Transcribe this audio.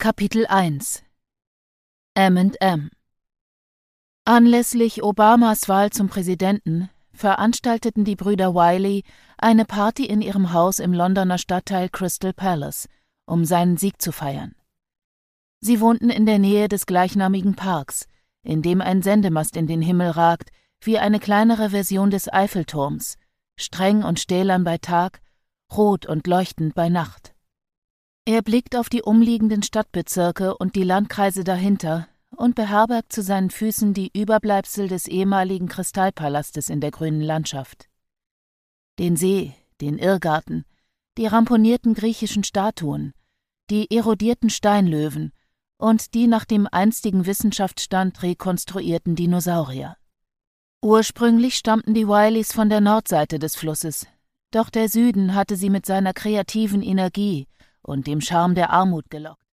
Kapitel 1 M&M Anlässlich Obamas Wahl zum Präsidenten veranstalteten die Brüder Wiley eine Party in ihrem Haus im Londoner Stadtteil Crystal Palace, um seinen Sieg zu feiern. Sie wohnten in der Nähe des gleichnamigen Parks, in dem ein Sendemast in den Himmel ragt, wie eine kleinere Version des Eiffelturms, streng und stählern bei Tag, rot und leuchtend bei Nacht. Er blickt auf die umliegenden Stadtbezirke und die Landkreise dahinter und beherbergt zu seinen Füßen die Überbleibsel des ehemaligen Kristallpalastes in der grünen Landschaft. Den See, den Irrgarten, die ramponierten griechischen Statuen, die erodierten Steinlöwen und die nach dem einstigen Wissenschaftsstand rekonstruierten Dinosaurier. Ursprünglich stammten die Wileys von der Nordseite des Flusses, doch der Süden hatte sie mit seiner kreativen Energie und dem Charme der Armut gelockt.